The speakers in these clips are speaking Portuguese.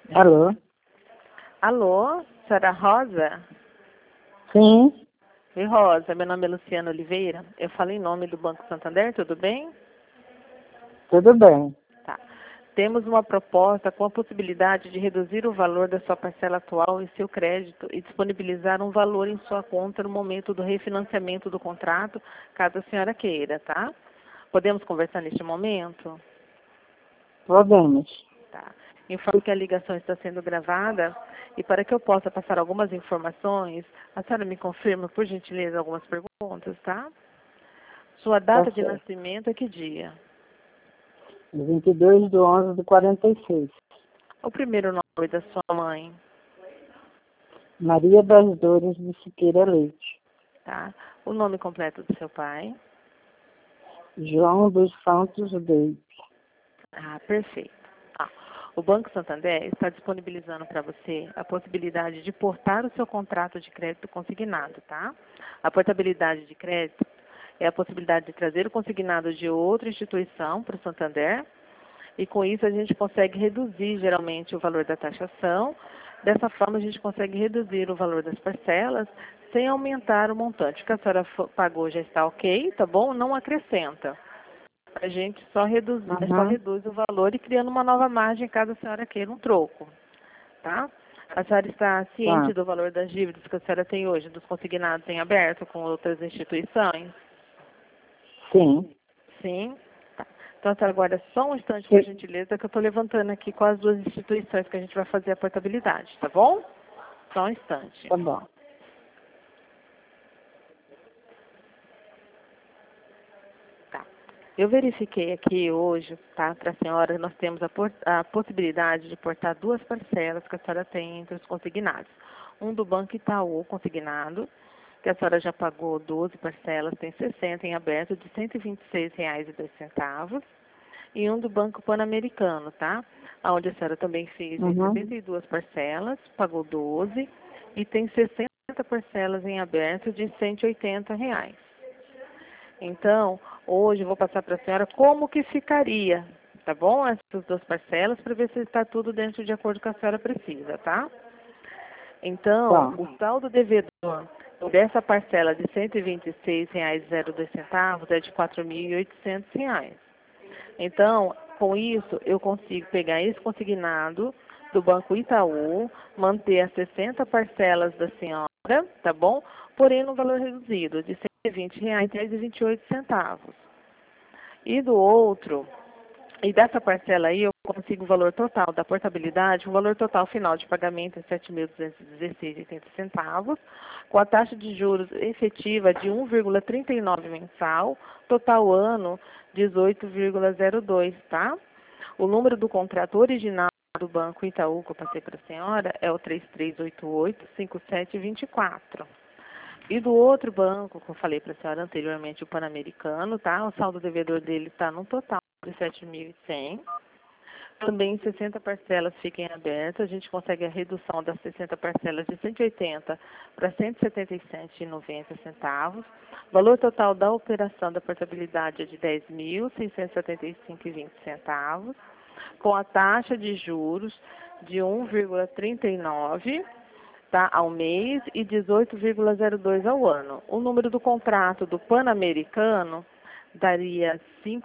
Alô? Alô, senhora Rosa? Sim, Oi, Rosa, meu nome é Luciana Oliveira. Eu falo em nome do Banco Santander, tudo bem? tudo bem. Tá. Temos uma proposta com a possibilidade de reduzir o valor da sua parcela atual em seu crédito e disponibilizar um valor em sua conta no momento do refinanciamento do contrato, caso a senhora queira, tá? Podemos conversar neste momento? Podemos. Tá. Informo que a ligação está sendo gravada e para que eu possa passar algumas informações, a senhora me confirma, por gentileza, algumas perguntas, tá? Sua Tá data de certo. nascimento é que dia? 22/11/46. O primeiro nome da sua mãe, Maria das Dores de Siqueira Leite. tá? O nome completo do seu pai. João dos Santos Leite. Ah, perfeito. Ah, o Banco Santander está disponibilizando para você a possibilidade de portar o seu contrato de crédito consignado, tá? A portabilidade de crédito é a possibilidade de trazer o consignado de outra instituição para o Santander e com isso a gente consegue reduzir geralmente o valor da taxação. Dessa forma a gente consegue reduzir o valor das parcelas sem aumentar o montante. O que a senhora pagou já está ok, tá bom? Não acrescenta. A gente só Uhum. reduz o valor e criando uma nova margem caso a senhora queira um troco, tá? A senhora está ciente Tá. do valor das dívidas que a senhora tem hoje, dos consignados em aberto com outras instituições? Sim. Sim? Tá. Então, a senhora aguarda só um instante, por Sim. gentileza, que eu estou levantando aqui com as duas instituições que a gente vai fazer a portabilidade, tá bom? Só um instante. Tá bom. Tá. Eu verifiquei aqui hoje, tá, para a senhora, nós temos a possibilidade de portar duas parcelas que a senhora tem entre os consignados. Um do Banco Itaú consignado, que a senhora já pagou 12 parcelas, tem 60 em aberto, de R$ 126,02. E um do Banco Pan-Americano, tá? Onde a senhora também fez em Uhum. 72 parcelas, pagou 12 e tem 60 parcelas em aberto de R$ 180. Então, hoje eu vou passar para a senhora como que ficaria, tá bom? Essas duas parcelas, para ver se está tudo dentro de acordo com a senhora precisa, tá? Então, Tá. o saldo devedor dessa parcela de R$ 126,02 é de R$ 4.800. Então, com isso, eu consigo pegar esse consignado do Banco Itaú, manter as 60 parcelas da senhora, tá bom? Porém, no valor reduzido de R$ 120,28. E do outro, e dessa parcela aí, eu consigo o valor total da portabilidade, o valor total final de pagamento é R$ 7.216,80, com a taxa de juros efetiva de 1,39 mensal, total ano 18,02, tá? O número do contrato original do Banco Itaú, que eu passei para a senhora, é o 3388-5724. E do outro banco, que eu falei para a senhora anteriormente, o Pan-Americano, tá? O saldo devedor dele está no total de 7.100. Também 60 parcelas fiquem abertas, a gente consegue a redução das 60 parcelas de 180 para 177,90. Valor total da operação da portabilidade é de 10.675,20, com a taxa de juros de 1,39, tá, ao mês e 18,02 ao ano. O número do contrato do Pan-Americano daria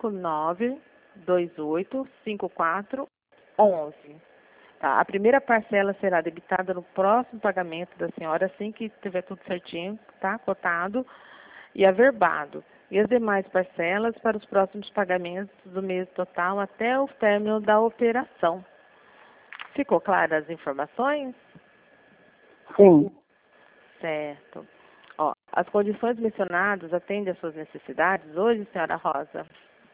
59285411. Tá? A primeira parcela será debitada no próximo pagamento da senhora, assim que tiver tudo certinho, tá? Cotado e averbado. E as demais parcelas para os próximos pagamentos do mês total até o término da operação. Ficou claras as informações? Sim. Certo. Ó, as condições mencionadas atendem às suas necessidades hoje, senhora Rosa?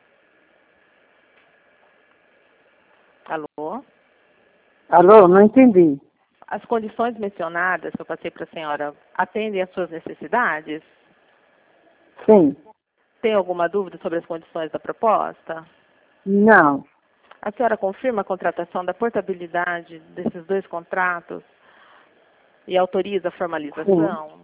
Alô? Alô, não entendi. As condições mencionadas que eu passei para a senhora atendem às suas necessidades? Sim. Tem alguma dúvida sobre as condições da proposta? Não. A senhora confirma a contratação da portabilidade desses dois contratos e autoriza a Sim. formalização?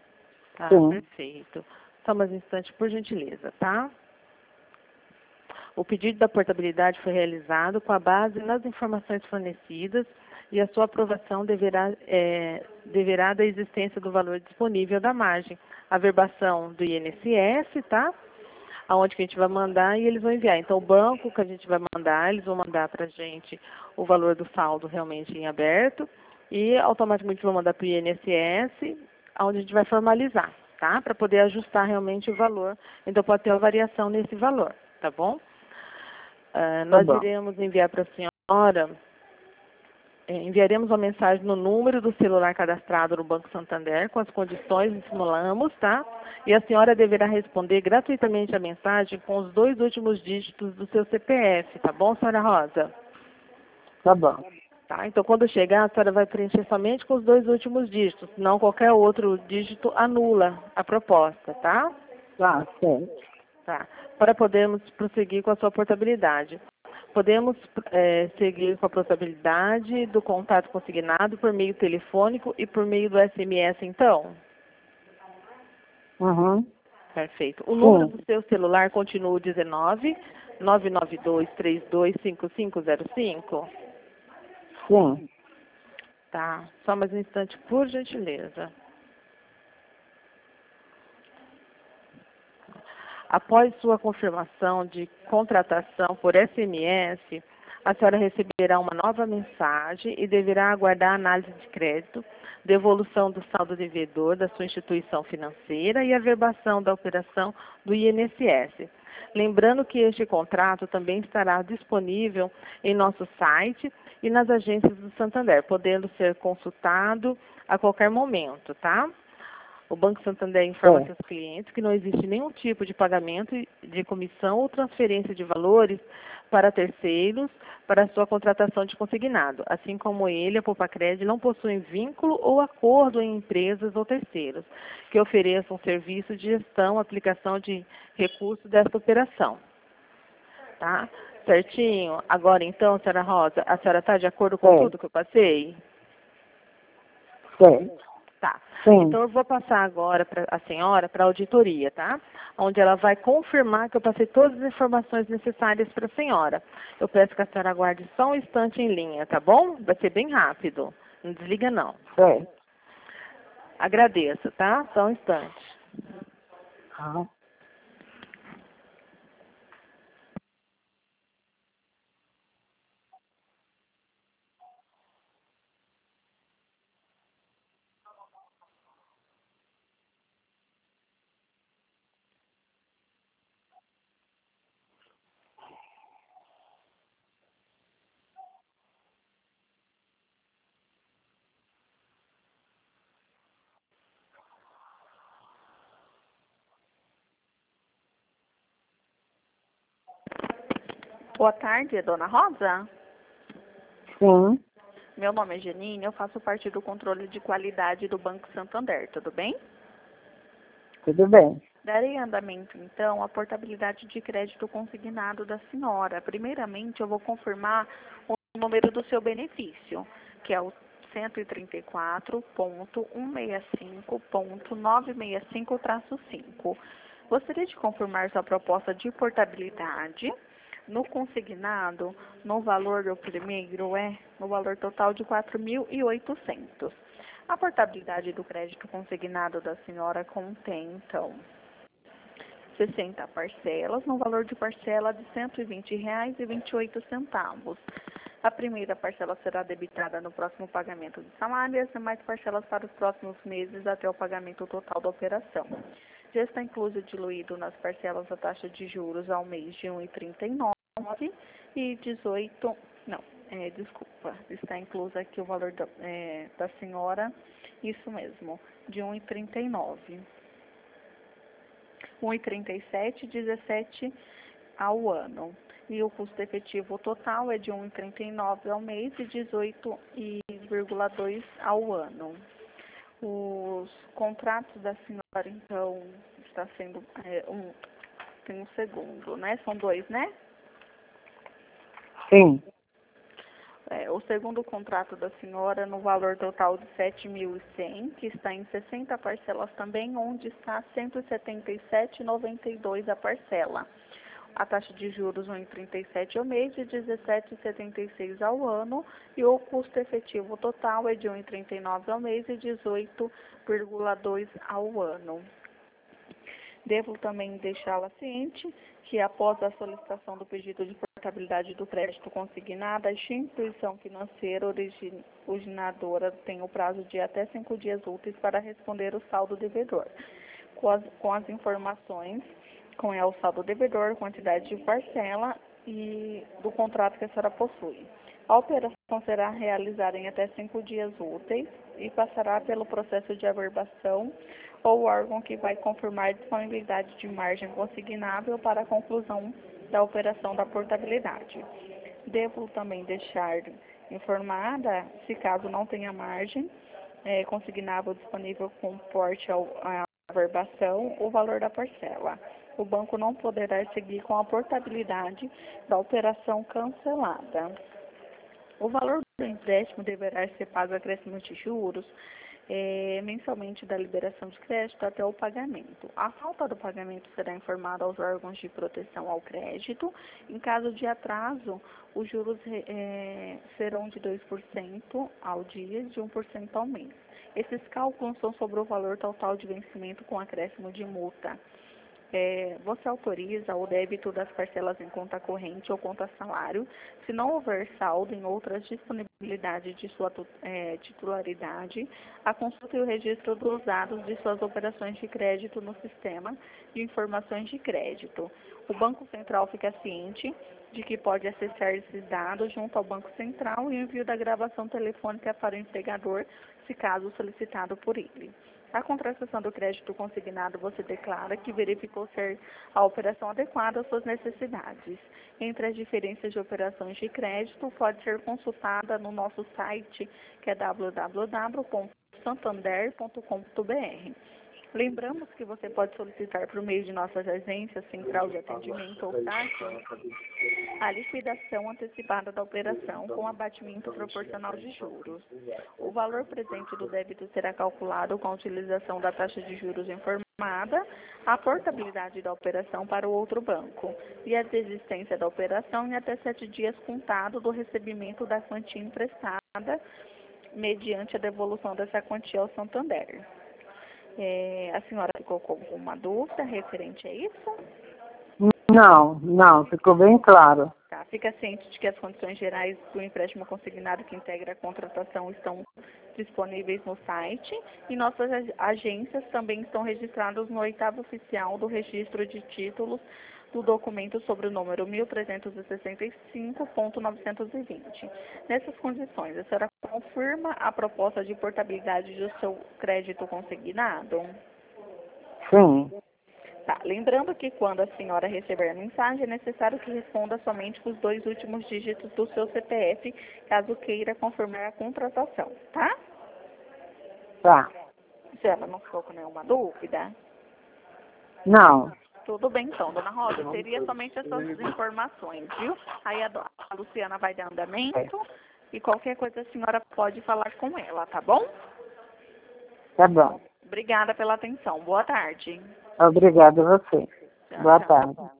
Tá, Sim. perfeito. Só mais um instante, por gentileza, tá? O pedido da portabilidade foi realizado com a base nas informações fornecidas e a sua aprovação deverá da existência do valor disponível da margem, a verbação do INSS, tá? Aonde que a gente vai mandar e eles vão enviar. Então, o banco que a gente vai mandar, eles vão mandar para a gente o valor do saldo realmente em aberto e automaticamente vão mandar para o INSS, onde a gente vai formalizar, tá? Para poder ajustar realmente o valor. Então, pode ter uma variação nesse valor, tá bom? Nós bom. iremos enviar para a senhora, enviaremos uma mensagem no número do celular cadastrado no Banco Santander com as condições que simulamos, tá? E a senhora deverá responder gratuitamente a mensagem com os 2 últimos dígitos do seu CPF, tá bom, senhora Rosa? Tá bom. Tá? Então, quando chegar, a senhora vai preencher somente com os 2 últimos dígitos, senão qualquer outro dígito anula a proposta, tá? Tá, certo. Tá. Para podermos prosseguir com a sua portabilidade. Podemos seguir com a portabilidade do contato consignado por meio telefônico e por meio do SMS, então? Uhum. Perfeito. O número Sim. do seu celular continua o 19 992 32 5505? Sim. Tá. Só mais um instante, por gentileza. Após sua confirmação de contratação por SMS, a senhora receberá uma nova mensagem e deverá aguardar a análise de crédito, devolução do saldo devedor da sua instituição financeira e a verbação da operação do INSS. Lembrando que este contrato também estará disponível em nosso site e nas agências do Santander, podendo ser consultado a qualquer momento, tá? O Banco Santander informa seus clientes que não existe nenhum tipo de pagamento de comissão ou transferência de valores para terceiros para a sua contratação de consignado. Assim como ele, a Poupacred, não possuem vínculo ou acordo em empresas ou terceiros que ofereçam serviço de gestão, aplicação de recursos dessa operação. Tá? Certinho? Agora então, senhora Rosa, a senhora está de acordo com tudo que eu passei? Certo. Tá. Sim. Então, eu vou passar agora para a senhora para a auditoria, tá? Onde ela vai confirmar que eu passei todas as informações necessárias para a senhora. Eu peço que a senhora aguarde só um instante em linha, tá bom? Vai ser bem rápido. Não desliga, não. Certo. Agradeço, tá? Só um instante. Ah. Boa tarde, dona Rosa. Sim. Meu nome é Janine, eu faço parte do controle de qualidade do Banco Santander, tudo bem? Tudo bem. Darei andamento, então, à portabilidade de crédito consignado da senhora. Primeiramente, eu vou confirmar o número do seu benefício, que é o 134.165.965-5. Gostaria de confirmar sua proposta de portabilidade. No consignado, no valor do primeiro no valor total de 4.800. A portabilidade do crédito consignado da senhora contém, então, 60 parcelas, no valor de parcela de R$ 120,28. A primeira parcela será debitada no próximo pagamento de salário e as demais parcelas para os próximos meses até o pagamento total da operação. Já está incluso e diluído nas parcelas a taxa de juros ao mês de 1,39 e 18, não, desculpa, está incluso aqui o valor da senhora, isso mesmo, de 1,39. 1,37,17 ao ano. E o custo efetivo total é de 1,39 ao mês e 18,2 ao ano. Os contratos da senhora, então, está sendo tem um segundo, né? São 2, né? Sim. O segundo contrato da senhora no valor total de 7.100, que está em 60 parcelas também, onde está 177,92 a parcela. A taxa de juros 1,37 ao mês e 17,76 ao ano, e o custo efetivo total é de 1,39 ao mês e 18,2 ao ano. Devo também deixá-la ciente que, após a solicitação do pedido de portabilidade do crédito consignado, a instituição financeira originadora tem o prazo de até 5 dias úteis para responder o saldo devedor, com as informações, com o saldo devedor, quantidade de parcela e do contrato que a senhora possui. A operação será realizada em até 5 dias úteis e passará pelo processo de averbação ou órgão que vai confirmar a disponibilidade de margem consignável para a conclusão da operação da portabilidade. Devo também deixar informada, se caso não tenha margem consignável disponível com porte à averbação, o valor da parcela. O banco não poderá seguir com a portabilidade da operação cancelada. O valor do empréstimo deverá ser pago acréscimo de juros mensalmente da liberação de crédito até o pagamento. A falta do pagamento será informada aos órgãos de proteção ao crédito. Em caso de atraso, os juros serão de 2% ao dia e de 1% ao mês. Esses cálculos são sobre o valor total de vencimento com acréscimo de multa. Você autoriza o débito das parcelas em conta corrente ou conta salário, se não houver saldo em outras disponibilidades de sua titularidade, a consulta e o registro dos dados de suas operações de crédito no sistema de informações de crédito. O Banco Central fica ciente de que pode acessar esses dados junto ao Banco Central e o envio da gravação telefônica para o empregador, se caso solicitado por ele. A contratação do crédito consignado, você declara que verificou ser a operação adequada às suas necessidades. Entre as diferenças de operações de crédito, pode ser consultada no nosso site, que é www.santander.com.br. Lembramos que você pode solicitar por meio de nossas agências, central de atendimento ou site, a liquidação antecipada da operação com abatimento proporcional de juros. O valor presente do débito será calculado com a utilização da taxa de juros informada, a portabilidade da operação para o outro banco e a desistência da operação em até 7 dias contado do recebimento da quantia emprestada, mediante a devolução dessa quantia ao Santander. A senhora ficou com alguma dúvida referente a isso? Não, ficou bem claro. Tá, fica ciente de que as condições gerais do empréstimo consignado que integra a contratação estão disponíveis no site e nossas agências também estão registradas no 8º oficial do registro de títulos do documento sobre o número 1365.920. Nessas condições, a senhora confirma a proposta de portabilidade do seu crédito consignado? Sim. Tá. Lembrando que quando a senhora receber a mensagem, é necessário que responda somente com os 2 últimos dígitos do seu CPF, caso queira confirmar a contratação, tá? Tá. A senhora não ficou com nenhuma dúvida? Não. Tudo bem, então, dona Rosa, seria somente essas informações, viu? Aí a Luciana vai dar andamento e qualquer coisa a senhora pode falar com ela, tá bom? Tá bom. Obrigada pela atenção. Boa tarde. Obrigada a você. Tchau, Boa tchau. tarde.